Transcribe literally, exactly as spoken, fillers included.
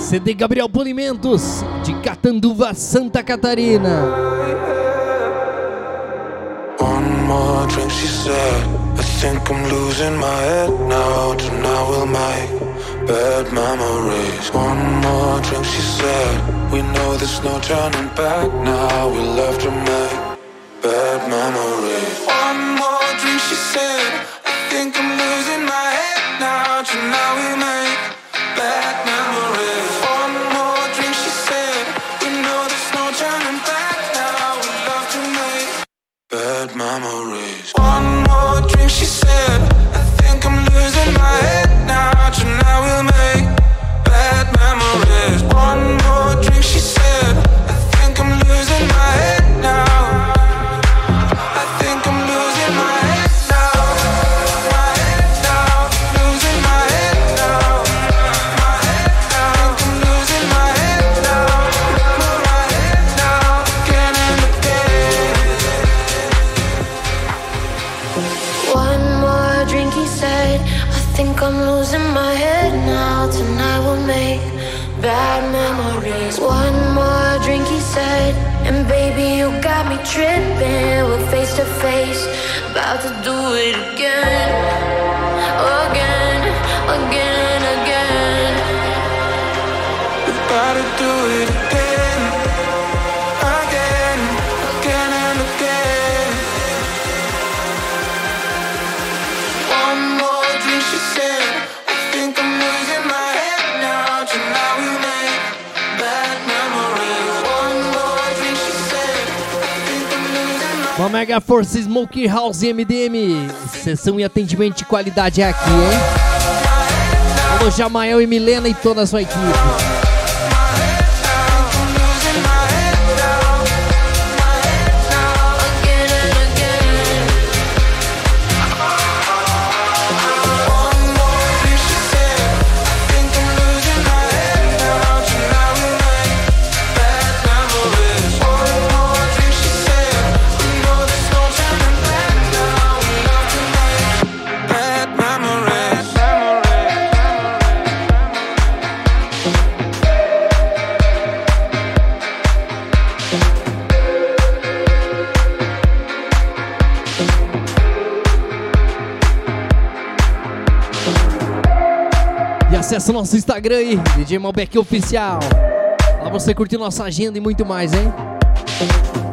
C D Gabriel Polimentos, de Catanduva, Santa Catarina. One more drink, she said. I think I'm losing my head now. Tonight we'll make bad memories. One more drink, she said. We know there's no turning back now. We'll have to make bad memories. One more drink, she said. I think I'm losing my head now. Tonight we'll make bad memories. One more drink, she said. We know there's no turning back now. We'll have to make bad memories. One more drink, she said. I think I'm losing my head now. Tonight we'll make bad memories. One more drink, she said. I think I'm losing my head now. I think I'm losing my head now. My head now. Losing my head now. My head now. I think I'm losing my head now. My head now. Again and again. One more drink, he said. I think I'm losing my head now. Tonight we'll make bad memories. One more drink, he said. And baby, you got me tripping. We're face to face, about to do it again. Again, again, again. We've gotta do it again. Again, again and again. One more drink, she said. I think I'm losing my head now. Tonight we make bad memories. One more drink, she said. I think I'm losing my Uma mega força Smoke House M D M. Sessão e atendimento de qualidade é aqui, hein? Alô, Jamael e Milena e toda a sua equipe. Acesse o nosso Instagram aí, D J Malbec Oficial. Lá você curtir nossa agenda e muito mais, hein?